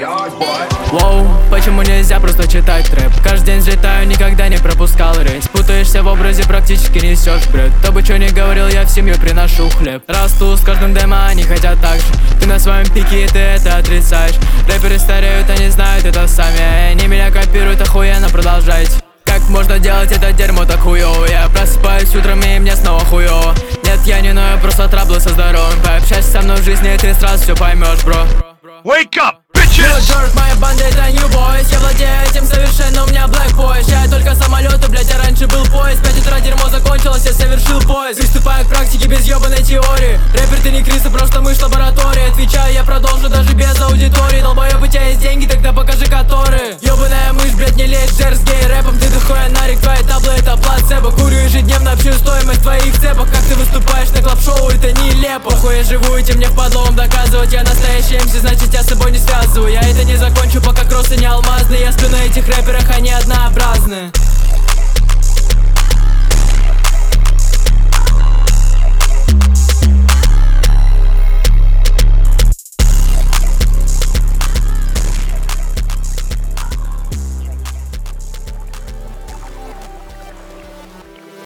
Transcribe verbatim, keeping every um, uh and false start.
Воу, почему нельзя просто читать трэп? Каждый день взлетаю, никогда не пропускал рейс. Путаешься в образе, практически несешь бред. Кто бы что ни говорил, я в семью приношу хлеб. Расту с каждым демо, они хотят так же. Ты на своем пике, и ты это отрицаешь. Рэперы стареют, они знают это сами. Они меня копируют, охуенно, продолжайте. Как можно делать это дерьмо так хуёво? Я просыпаюсь утром и мне снова хуёво. Нет, я не ною, просто траблы со здоровьем. Пообщайся со мной в жизни, и ты сразу все поймешь, бро. Wake up, bitches! Джордж, моя банда это New Boys. Я владею этим совершенно, у меня Black Boys. Я только самолеты, блять, а раньше был поезд. Пять утра дерьмо закончилось, я совершил поезд. Приступаю к практике без ебаной теории. Рэпер, ты не Крис, а просто мышь лаборатории. Отвечаю, я продолжу даже без аудитории. Долбоёб, у тебя есть деньги, тогда покажи которые. Ёбаная мышь, блять, не лезь, джерс гей рэпом. Ты дохуя нарик, твои таблы это плацебо. Курю ежедневно, общую стоимость твоих цепок. Как ты выступаешь на клаб-шоу, это нелепо. Хуй я живу, и тебе мне впадло вам доказывать. Я настоящий эм си, значит я с собой не связываю. Я это не закончу, пока кроссы не алмазные. Я сплю на этих рэперах, они однообразны.